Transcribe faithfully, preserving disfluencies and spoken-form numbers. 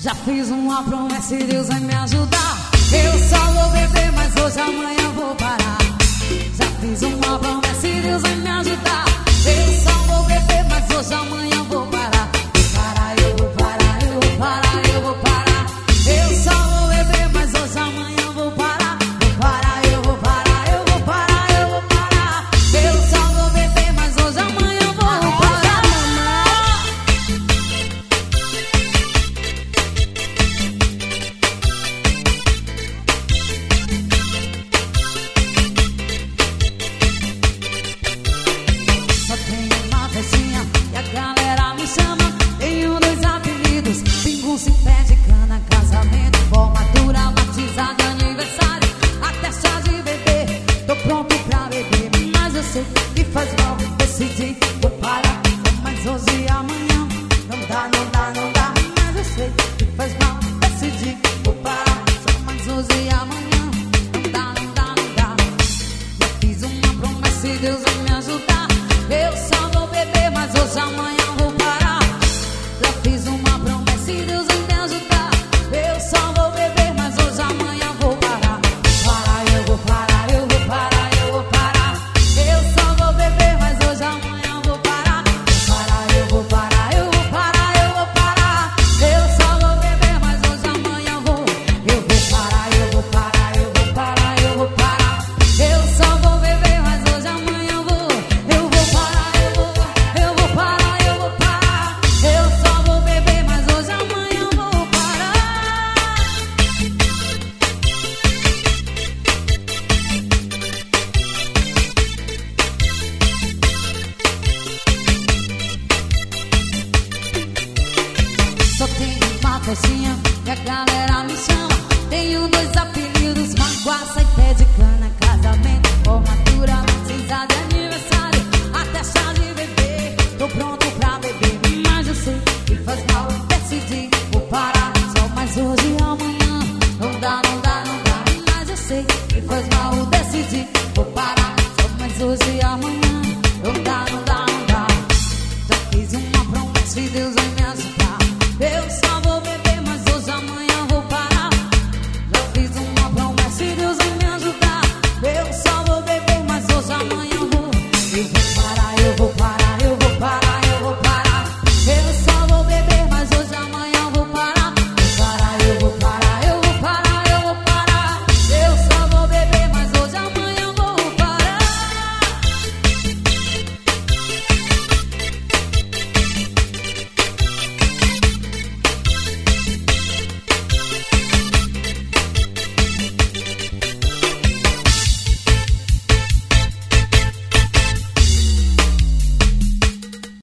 Já fiz uma promessa e Deus vai me ajudar. Eu só vou beber, mas hoje amanhã vou parar. Já fiz uma promessa e Deus vai me ajudar. Eu só vou beber, mas hoje amanhã vou parar. Vou parar, eu vou parar, eu vou parar, eu vou parar. Eu só vou beber, mas hoje amanhã vou parar. Vou parar, eu vou parar, eu vou parar, eu vou parar. Eu só vou beber, mas hoje amanhã vou parar. Só tenho uma festinha e a galera me chama. Tenho dois apelidos, pingunço e pé de cana. Casamento, formatura, batizado, aniversário, até chá de bebê. Tô pronto pra beber, mas eu sei que faz mal. Decidi, vou parar, mas hoje e amanhã não dá, não dá, não dá. Mas eu sei que faz mal. Decidi, vou parar, só mais hoje e amanhã não dá, não dá, não dá. Já fiz uma promessa e Deus vai me ajudar. Eu só vou beber, mas hoje amanhã vou parar. Já fiz uma promessa e Deus vai me ajudar. Eu só vou beber, mas hoje amanhã vou parar. Parar, eu vou parar, eu vou parar, eu vou parar. Eu só vou beber, mas hoje amanhã vou parar. Parar, eu vou parar, eu vou parar, eu vou parar. Eu só vou beber, mas hoje amanhã vou. Eu vou parar, eu vou parar, eu vou parar, eu vou parar. Eu só vou beber, mas hoje amanhã vou. Eu vou parar, eu vou, eu vou parar, eu vou parar. Eu só vou beber, mas hoje amanhã vou parar. Só tenho uma festinha e a galera me chama. Tenho dois apelidos, manguaça e pé de cana. Casamento, formatura, batizado e aniversário, até chá de bebê. Tô pronto pra beber, mas eu sei que faz mal. Decidi, vou parar, só mais hoje e amanhã não dá, não dá, não dá. Mas eu sei que faz mal. Decidi, vou parar, só mais hoje e amanhã não dá, não dá, não dá. Já fiz uma promessa e Deus vai me ajudar. Eu